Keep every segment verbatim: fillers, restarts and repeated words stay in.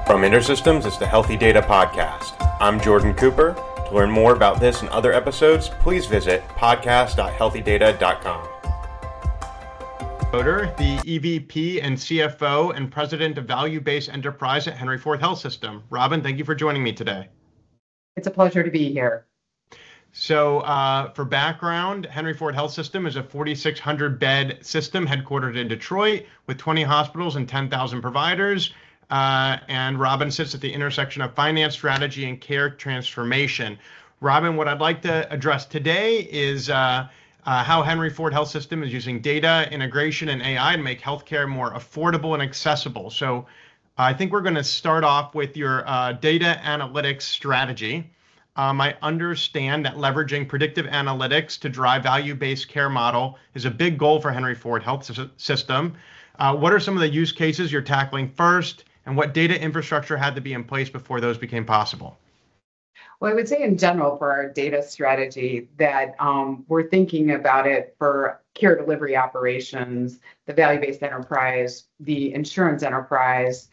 From InterSystems, it's the Healthy Data Podcast. I'm Jordan Cooper. To learn more about this and other episodes, please visit podcast dot healthy data dot com. The E V P and C F O and President of Value-Based Enterprise at Henry Ford Health System. Robin, thank you for joining me today. It's a pleasure to be here. So uh, for background, Henry Ford Health System is a forty-six hundred bed system headquartered in Detroit with twenty hospitals and ten thousand providers. Uh, and Robin sits at the intersection of finance, strategy, and care transformation. Robin, what I'd like to address today is uh, uh, how Henry Ford Health System is using data integration and A I to make healthcare more affordable and accessible. So I think we're going to start off with your uh, data analytics strategy. Um, I understand that leveraging predictive analytics to drive value-based care model is a big goal for Henry Ford Health System. Uh, what are some of the use cases you're tackling first, and what data infrastructure had to be in place before those became possible? Well, I would say in general for our data strategy that um, we're thinking about it for care delivery operations, the value-based enterprise, the insurance enterprise,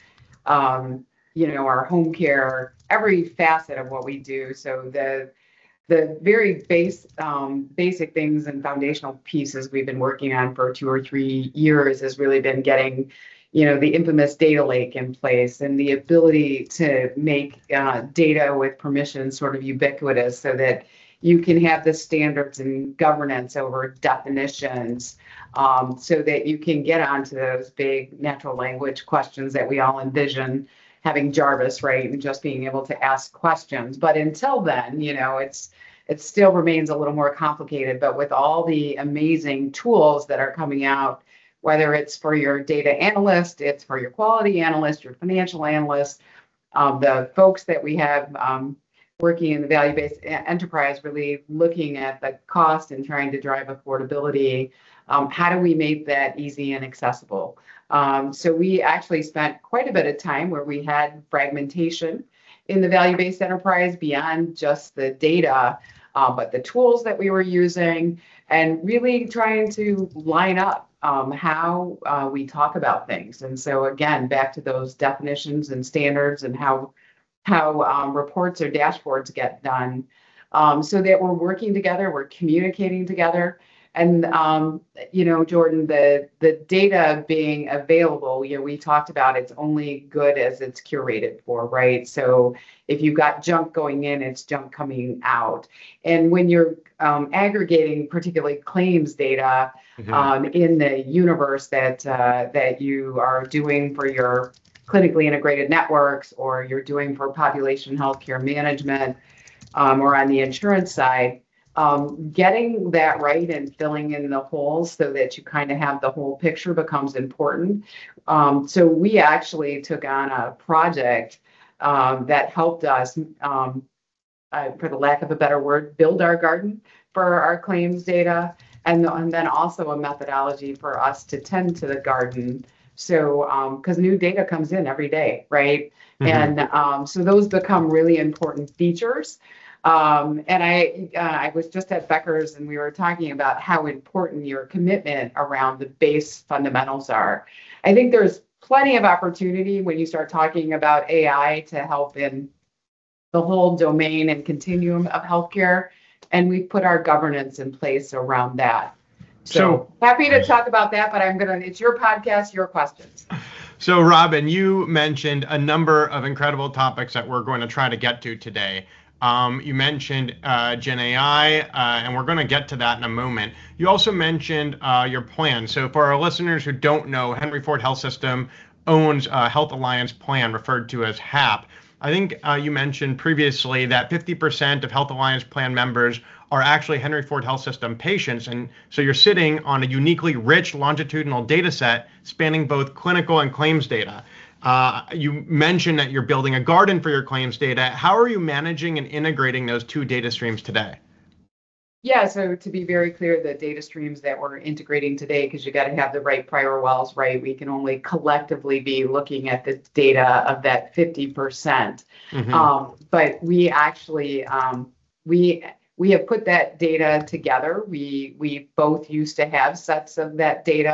um, you know, our home care, every facet of what we do. So the the very base um, basic things and foundational pieces we've been working on for two or three years has really been getting, you know, the infamous data lake in place and the ability to make uh, data with permission sort of ubiquitous so that you can have the standards and governance over definitions um, so that you can get onto those big natural language questions that we all envision having Jarvis, right, and just being able to ask questions. But until then, you know, it's it still remains a little more complicated. But with all the amazing tools that are coming out, whether it's for your data analyst, it's for your quality analyst, your financial analyst, um, the folks that we have um, working in the value-based enterprise, really looking at the cost and trying to drive affordability. Um, how do we make that easy and accessible? Um, so we actually spent quite a bit of time where we had fragmentation in the value-based enterprise beyond just the data, uh, but the tools that we were using, and really trying to line up um, how uh, we talk about things. And so again, back to those definitions and standards and how how um, reports or dashboards get done, um, so that we're working together, we're communicating together. And, um, you know, Jordan, the the data being available, you know, we talked about it's only good as it's curated for, right? So if you've got junk going in, it's junk coming out. And when you're um, aggregating particularly claims data mm-hmm. um, in the universe that uh, that you are doing for your clinically integrated networks, or you're doing for population healthcare management, um, or on the insurance side, Um, getting that right and filling in the holes so that you kind of have the whole picture becomes important. Um, so we actually took on a project um, that helped us, um, uh, for the lack of a better word, build our garden for our claims data, and, and then also a methodology for us to tend to the garden. So, because um, new data comes in every day, right? Mm-hmm. And um, so those become really important features. Um, and I uh, I was just at Becker's and we were talking about how important your commitment around the base fundamentals are. I think there's plenty of opportunity when you start talking about A I to help in the whole domain and continuum of healthcare. And we've put our governance in place around that. So, so happy to talk about that, but I'm going to, it's your podcast, your questions. So Robin, you mentioned a number of incredible topics that we're going to try to get to today. Um, you mentioned uh, Gen A I, uh, and we're going to get to that in a moment. You also mentioned uh, your plan. So for our listeners who don't know, Henry Ford Health System owns a Health Alliance plan referred to as HAP. I think uh, you mentioned previously that fifty percent of Health Alliance plan members are actually Henry Ford Health System patients. And so you're sitting on a uniquely rich longitudinal data set spanning both clinical and claims data. Uh, you mentioned that you're building a garden for your claims data. How are you managing and integrating those two data streams today? Yeah, so to be very clear, the data streams that we're integrating today, because you got to have the right prior wells, right? We can only collectively be looking at the data of that fifty percent. Mm-hmm. Um, but we actually, um, we we have put that data together. We we both used to have sets of that data,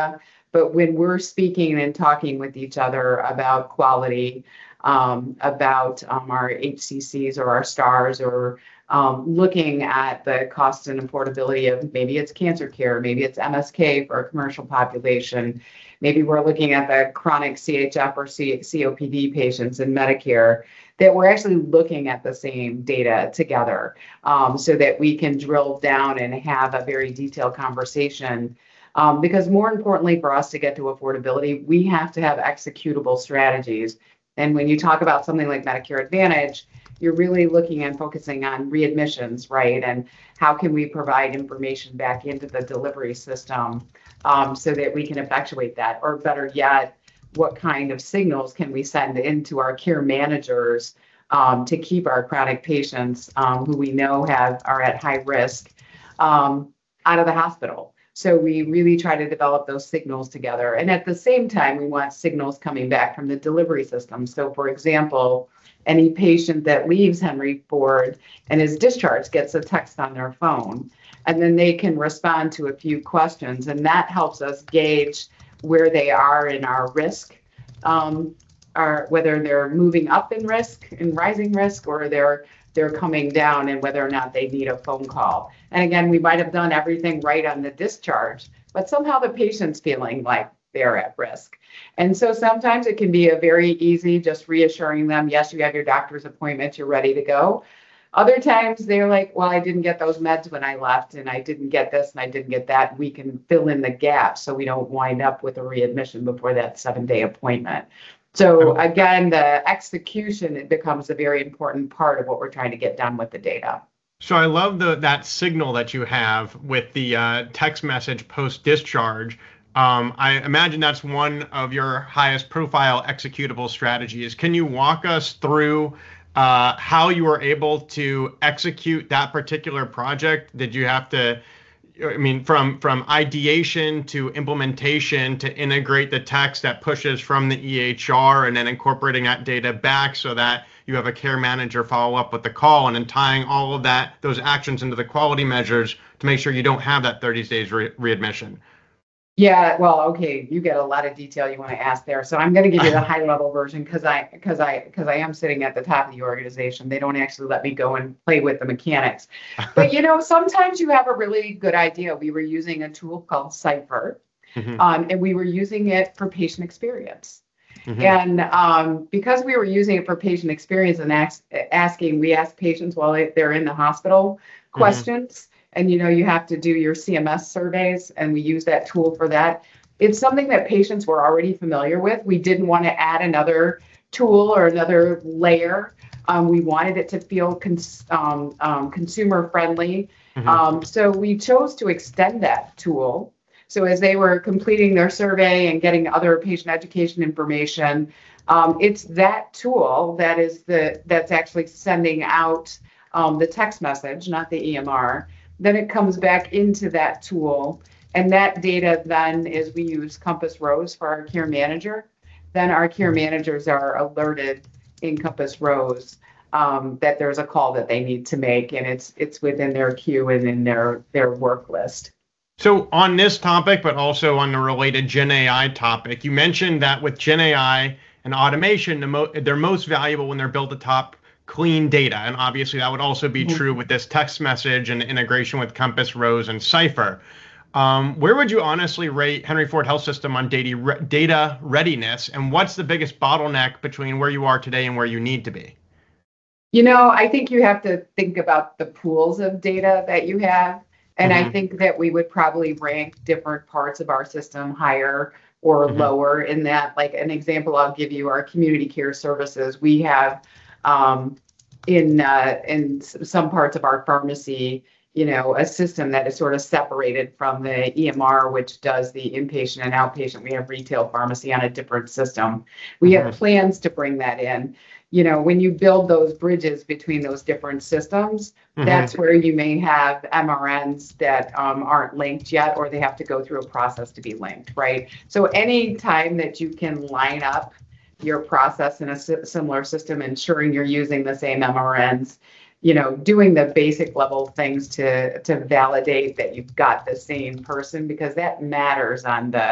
But when we're speaking and talking with each other about quality, um, about um, our H C Cs or our stars, or um, looking at the cost and affordability of maybe it's cancer care, maybe it's M S K for a commercial population, maybe we're looking at the chronic C H F or C- COPD patients in Medicare, that we're actually looking at the same data together, um, so that we can drill down and have a very detailed conversation. Um, because more importantly, for us to get to affordability, we have to have executable strategies. And when you talk about something like Medicare Advantage, you're really looking and focusing on readmissions, right? And how can we provide information back into the delivery system, um, so that we can effectuate that? Or better yet, what kind of signals can we send into our care managers, um, to keep our chronic patients, um, who we know have are at high risk, um, out of the hospital? So we really try to develop those signals together. And at the same time, we want signals coming back from the delivery system. So for example, any patient that leaves Henry Ford and is discharged gets a text on their phone, and then they can respond to a few questions. And that helps us gauge where they are in our risk, um, or whether they're moving up in risk, in rising risk, or they're they're coming down, and whether or not they need a phone call. And again, we might have done everything right on the discharge, but somehow the patient's feeling like they're at risk. And so sometimes it can be a very easy, just reassuring them, yes, you have your doctor's appointment, you're ready to go. Other times they're like, well, I didn't get those meds when I left, and I didn't get this, and I didn't get that. We can fill in the gaps so we don't wind up with a readmission before that seven-day appointment. So again, the execution, it becomes a very important part of what we're trying to get done with the data. So I love the that signal that you have with the uh, text message post-discharge. Um, I imagine that's one of your highest profile executable strategies. Can you walk us through uh, how you were able to execute that particular project? Did you have to, I mean, from from ideation to implementation to integrate the text that pushes from the E H R and then incorporating that data back so that you have a care manager follow up with the call, and then tying all of that, those actions into the quality measures to make sure you don't have that thirty days re- readmission? Yeah, well, okay, you get a lot of detail you want to ask there. So I'm going to give you the high level version because I because I because I am sitting at the top of the organization. They don't actually let me go and play with the mechanics. But you know, sometimes you have a really good idea. We were using a tool called Cipher, Mm-hmm. um, and we were using it for patient experience. Mm-hmm. And um, because we were using it for patient experience and ask, asking, we ask patients while they- they're in the hospital questions. And, you know, you have to do your C M S surveys, and we use that tool for that. It's something that patients were already familiar with. We didn't want to add another tool or another layer. Um, we wanted it to feel cons- um, um, consumer friendly. Mm-hmm. Um, so we chose to extend that tool. So as they were completing their survey and getting other patient education information, um, it's that tool that is the that's actually sending out um, the text message, not the E M R. Then it comes back into that tool, and that data then is we use Compass Rose for our care manager. Then our care managers are alerted in Compass Rose um, that there's a call that they need to make, and it's it's within their queue and in their their work list. So on this topic, but also on the related Gen A I topic, you mentioned that with Gen A I and automation, the mo- they're most valuable when they're built atop clean data. And obviously that would also be Mhm. true with this text message and integration with Compass Rose and Cipher. Um, where would you honestly rate Henry Ford Health System on data, re- data readiness? And what's the biggest bottleneck between where you are today and where you need to be? You know, I think you have to think about the pools of data that you have. And I Mhm. think that we would probably rank different parts of our system higher or Mhm. lower in that. Like an example I'll give you, our community care services. We have um, in uh, in s- some parts of our pharmacy, you know, a system that is sort of separated from the E M R, which does the inpatient and outpatient. We have retail pharmacy on a different system. We have Mhm. plans to bring that in. You know, when you build those bridges between those different systems, Mhm. that's where you may have M R Ns that um, aren't linked yet, or they have to go through a process to be linked, right? So any time that you can line up your process in a si- similar system, ensuring you're using the same M R Ns, you know, doing the basic level things to to validate that you've got the same person, because that matters on the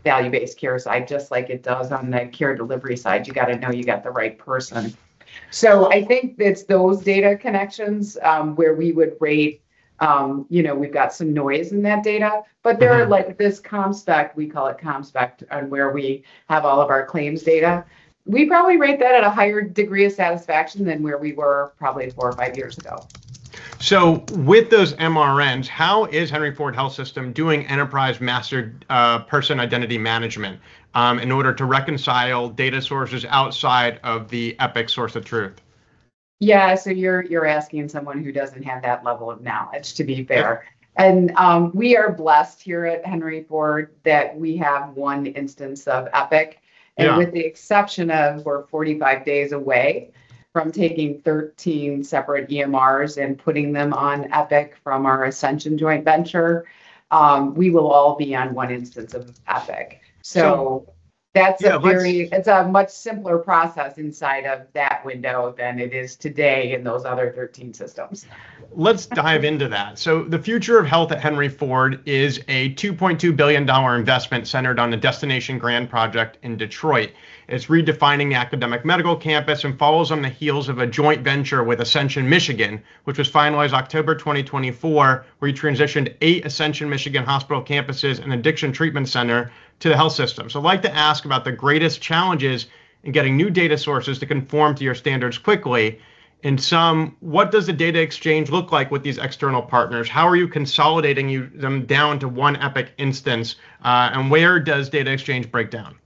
value-based care side, just like it does on the care delivery side. You got to know you got the right person. So I think it's those data connections um, where we would rate, um, you know, we've got some noise in that data, but there are like this ComSpec, we call it ComSpec, on where we have all of our claims data. We probably rate that at a higher degree of satisfaction than where we were probably four or five years ago. So with those M R Ns, how is Henry Ford Health System doing enterprise master uh, person identity management um, in order to reconcile data sources outside of the Epic source of truth? Yeah, so you're you're asking someone who doesn't have that level of knowledge, to be fair. And um, we are blessed here at Henry Ford that we have one instance of Epic. And Yeah. with the exception of we're forty-five days away from taking thirteen separate E M Rs and putting them on Epic from our Ascension joint venture, um, we will all be on one instance of Epic. So, So, that's yeah, a let's- very, it's a much simpler process inside of that window than it is today in those other thirteen systems. Let's dive into that. So the future of health at Henry Ford is a two point two billion dollars investment centered on the Destination Grand project in Detroit. It's redefining the academic medical campus and follows on the heels of a joint venture with Ascension Michigan, which was finalized October twenty twenty-four, where you transitioned eight Ascension Michigan hospital campuses and addiction treatment center to the health system. So I'd like to ask about the greatest challenges in getting new data sources to conform to your standards quickly. In some, what does the data exchange look like with these external partners? How are you consolidating you, them down to one Epic instance? Uh, and where does data exchange break down?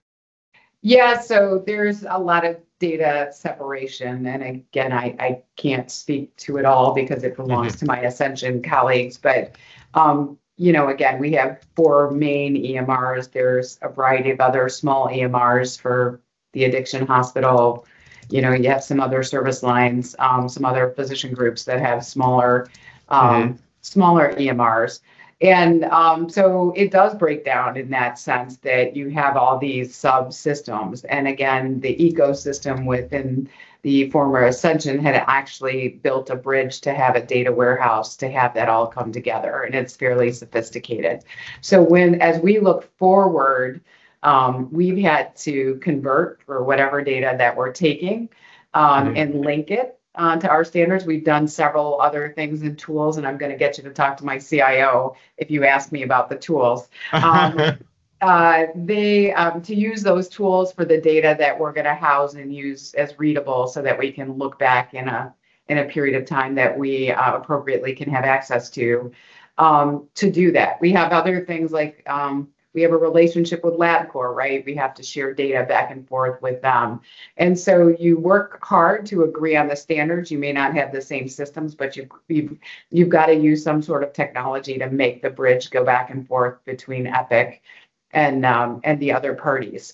Yeah, so there's a lot of data separation. And again, I, I can't speak to it all because it belongs to my Ascension colleagues. But, um, you know, again, we have four main E M Rs. There's a variety of other small E M Rs for the addiction hospital. You know, you have some other service lines, um, some other physician groups that have smaller, um, Mhm. smaller E M Rs. And um, so it does break down in that sense that you have all these subsystems. And again, the ecosystem within the former Ascension had actually built a bridge to have a data warehouse to have that all come together. And it's fairly sophisticated. So when, as we look forward, um, we've had to convert for whatever data that we're taking um, Mhm. and link it uh, to our standards. We've done several other things and tools, and I'm going to get you to talk to my C I O if you ask me about the tools. Um, uh, they um, to use those tools for the data that we're going to house and use as readable, so that we can look back in a in a period of time that we uh, appropriately can have access to. Um, to do that, we have other things like. Um, We have a relationship with LabCorp, right? We have to share data back and forth with them. And so you work hard to agree on the standards. You may not have the same systems, but you, you've, you've got to use some sort of technology to make the bridge go back and forth between Epic and um, and the other parties.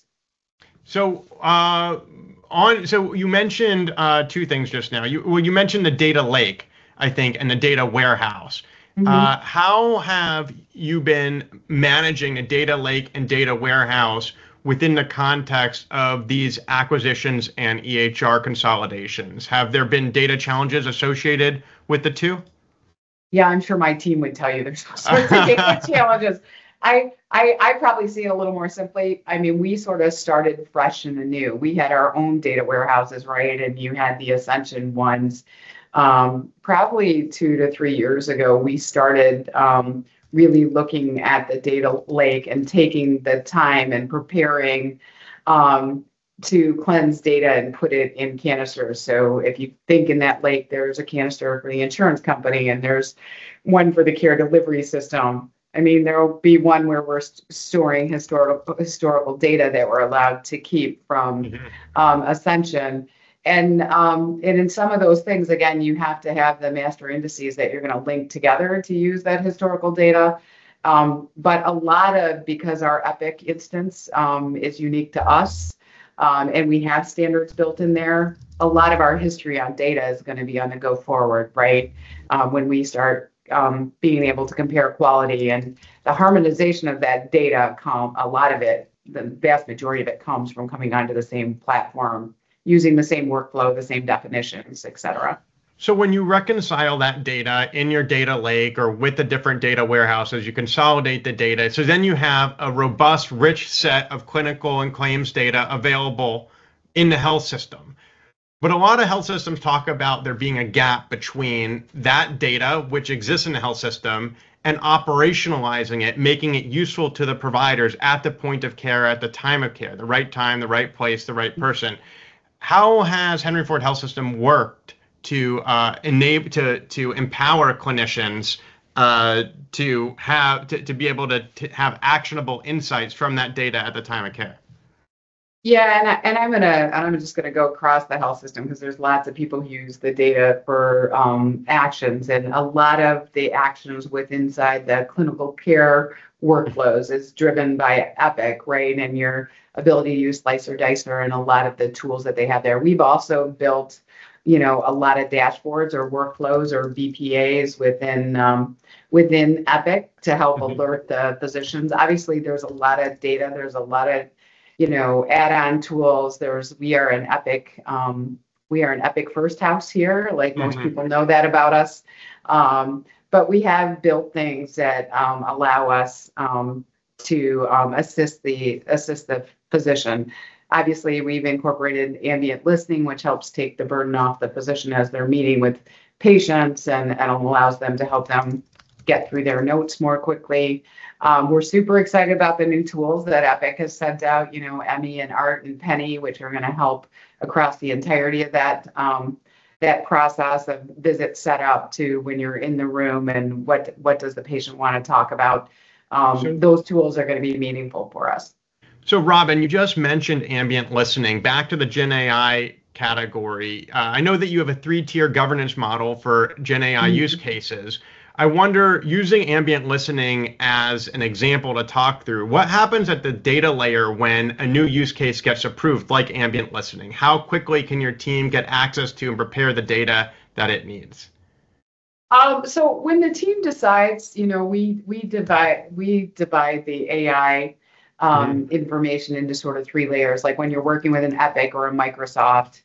So uh, on, so you mentioned uh, two things just now. You well, you mentioned the data lake, I think, and the data warehouse. Mm-hmm. Uh, how have you been managing a data lake and data warehouse within the context of these acquisitions and E H R consolidations? Have there been data challenges associated with the two? Yeah, I'm sure my team would tell you there's all sorts of data challenges. I, I I probably see it a little more simply. I mean, we sort of started fresh and anew. We had our own data warehouses, right? And you had the Ascension ones. Um, probably two to three years ago, we started um, really looking at the data lake and taking the time and preparing um, to cleanse data and put it in canisters. So if you think in that lake, there's a canister for the insurance company and there's one for the care delivery system. I mean, there will be one where we're st- storing historical historical data that we're allowed to keep from Mhm. um, Ascension. And, um, and in some of those things, again, you have to have the master indices that you're going to link together to use that historical data. Um, but a lot of, because our Epic instance um, is unique to us, um, and we have standards built in there, a lot of our history on data is going to be on the go forward, right? Um, when we start um, being able to compare quality and the harmonization of that data, come, a lot of it, the vast majority of it comes from coming onto the same platform, using the same workflow, the same definitions, et cetera. So when you reconcile that data in your data lake or with the different data warehouses, you consolidate the data. So then you have a robust, rich set of clinical and claims data available in the health system. But a lot of health systems talk about there being a gap between that data, which exists in the health system, and operationalizing it, making it useful to the providers at the point of care, at the time of care, the right time, the right place, the right person. How has Henry Ford Health System worked to uh, enable to to empower clinicians uh, to have to, to be able to, to have actionable insights from that data at the time of care? Yeah, and, I, and I'm gonna I'm just gonna go across the health system because there's lots of people who use the data for um, actions, and a lot of the actions with inside the clinical care workflows is driven by Epic, right? And your ability to use Slicer Dicer and a lot of the tools that they have there. We've also built, you know, a lot of dashboards or workflows or B P As within um, within Epic to help Mhm. alert the physicians. Obviously, there's a lot of data. There's a lot of you know, add-on tools. There's we are an Epic, um, we are an Epic first house here. Like most Mhm. people know that about us. Um, but we have built things that um, allow us um, to um, assist the assist the physician. Obviously, we've incorporated ambient listening, which helps take the burden off the physician as they're meeting with patients and, and allows them to help them get through their notes more quickly. Um, we're super excited about the new tools that Epic has sent out, you know, Emmy and Art and Penny, which are going to help across the entirety of that um, that process of visit setup to when you're in the room and what what does the patient want to talk about. Um, So, those tools are going to be meaningful for us. so Robin, you just mentioned ambient listening. Back to the Gen A I category. Uh, I know that you have a three-tier governance model for Gen A I Mhm. use cases. I wonder, using ambient listening as an example to talk through, what happens at the data layer when a new use case gets approved, like ambient listening? How quickly can your team get access to and prepare the data that it needs? Um, so when the team decides, you know, we we divide we divide the A I Mhm. um, information into sort of three layers. Like when you're working with an Epic or a Microsoft,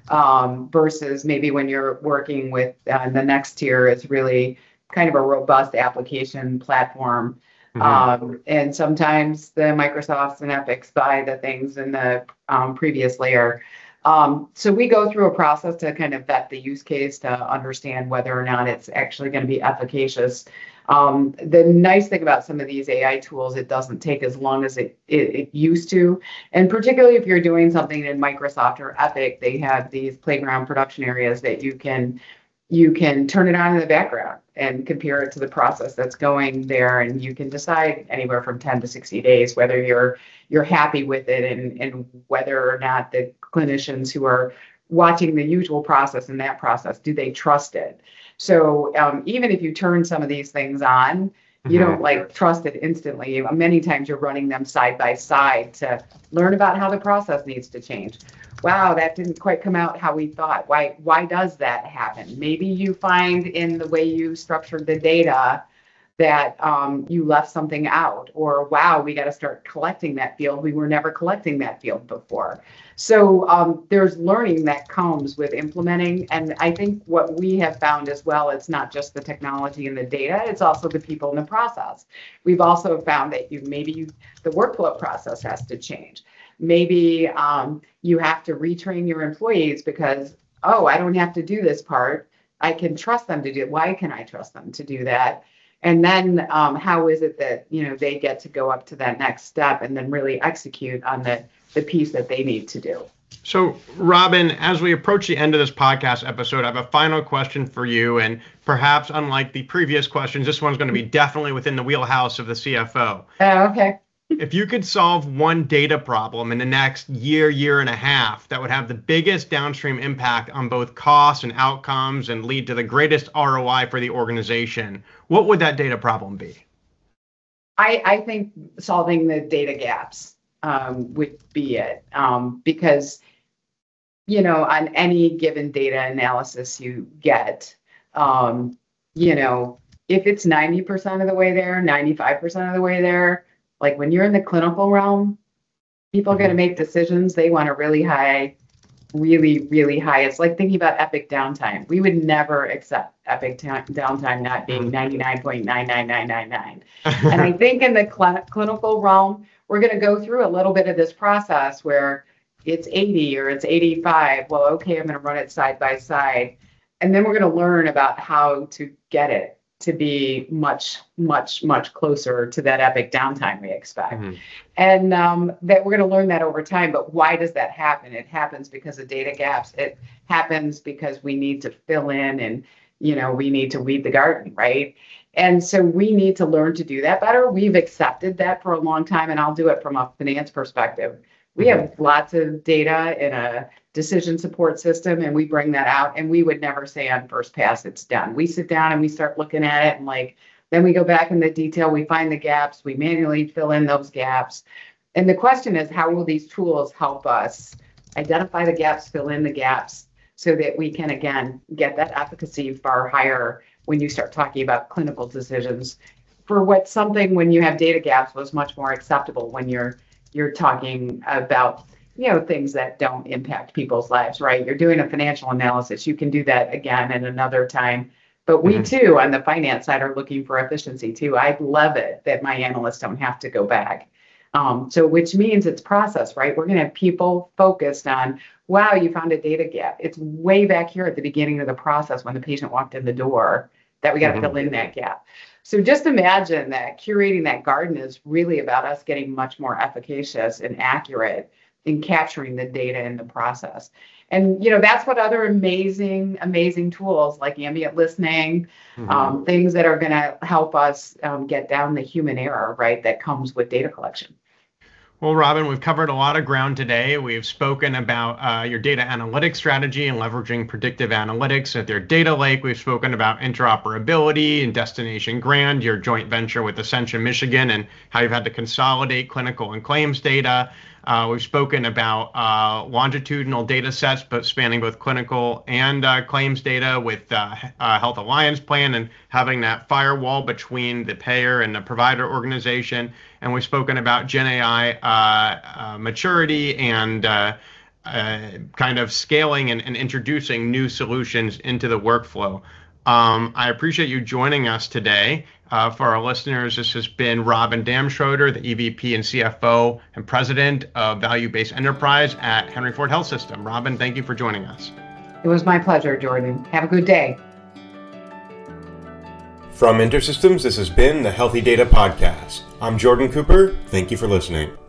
um, versus maybe when you're working with uh, the next tier, it's really kind of a robust application platform. Mhm. Um, and sometimes the Microsofts and Epics buy the things in the um, previous layer. Um, so we go through a process to kind of vet the use case to understand whether or not it's actually going to be efficacious. Um, the nice thing about some of these A I tools, it doesn't take as long as it, it, it used to. And particularly if you're doing something in Microsoft or Epic, they have these playground production areas that you can you can turn it on in the background and compare it to the process that's going there, and you can decide anywhere from ten to sixty days whether you're you're happy with it and, and whether or not the clinicians who are watching the usual process in that process, do they trust it? So um, even if you turn some of these things on, you Mhm. don't like trust it instantly. Many times you're running them side by side to learn about how the process needs to change. Wow, that didn't quite come out how we thought. Why why does that happen? Maybe you find in the way you structured the data that um, you left something out, or wow, we got to start collecting that field. We were never collecting that field before. So um, there's learning that comes with implementing. And I think what we have found as well, it's not just the technology and the data, it's also the people in the process. We've also found that you maybe you, the workflow process has to change. Maybe um, you have to retrain your employees because, oh, I don't have to do this part. I can trust them to do it. Why can I trust them to do that? And then um, how is it that, you know, they get to go up to that next step and then really execute on the, the piece that they need to do? So, Robin, as we approach the end of this podcast episode, I have a final question for you. And perhaps unlike the previous questions, this one's going to be definitely within the wheelhouse of the C F O. Uh, okay. If you could solve one data problem in the next year, year and a half that would have the biggest downstream impact on both costs and outcomes and lead to the greatest R O I for the organization, what would that data problem be? I, I think solving the data gaps um, would be it um, because, you know, on any given data analysis you get, um, you know, if it's ninety percent of the way there, ninety-five percent of the way there, like when you're in the clinical realm, people are going to make decisions. They want a really high really, really high. It's like thinking about epic downtime. We would never accept epic t- downtime not being ninety-nine point nine nine nine nine nine. And I think in the cl- clinical realm, we're going to go through a little bit of this process where it's eighty or it's eighty-five. Well, okay, I'm going to run it side by side. And then we're going to learn about how to get it to be much, much, much closer to that epic downtime we expect. Mm-hmm. And um, that we're going to learn that over time. But why does that happen? It happens because of data gaps. It happens because we need to fill in and, you know, we need to weed the garden, right? And so we need to learn to do that better. We've accepted that for a long time, and I'll do it from a finance perspective. We mm-hmm. have lots of data in a decision support system, and we bring that out, and we would never say on first pass it's done. We sit down and we start looking at it, and like then we go back in the detail, we find the gaps, we manually fill in those gaps. And the question is, how will these tools help us identify the gaps, fill in the gaps, so that we can again get that efficacy far higher when you start talking about clinical decisions for what something when you have data gaps was much more acceptable when you're you're talking about, you know, things that don't impact people's lives, right? You're doing a financial analysis. You can do that again at another time. But we mm-hmm. too, on the finance side, are looking for efficiency too. I love it that my analysts don't have to go back. Um, so which means it's process, right? We're going to have people focused on, wow, you found a data gap. It's way back here at the beginning of the process when the patient walked in the door that we got to mm-hmm. fill in that gap. So just imagine that curating that garden is really about us getting much more efficacious and accurate in capturing the data in the process. And, you know, that's what other amazing, amazing tools like ambient listening, mm-hmm. um, things that are going to help us um, get down the human error, right, that comes with data collection. Well, Robin, we've covered a lot of ground today. We've spoken about uh, your data analytics strategy and leveraging predictive analytics at their data lake. We've spoken about interoperability and Destination Grand, your joint venture with Ascension Michigan, and how you've had to consolidate clinical and claims data. Uh, we've spoken about uh, longitudinal data sets, but spanning both clinical and uh, claims data with uh, uh, Health Alliance Plan and having that firewall between the payer and the provider organization. And we've spoken about Gen A I uh, uh, maturity and uh, uh, kind of scaling and, and introducing new solutions into the workflow. Um, I appreciate you joining us today. Uh, for our listeners, this has been Robin Damschroeder, the E V P and C F O and President of Value-Based Enterprise at Henry Ford Health System. Robin, thank you for joining us. It was my pleasure, Jordan. Have a good day. From InterSystems, this has been the Healthy Data Podcast. I'm Jordan Cooper. Thank you for listening.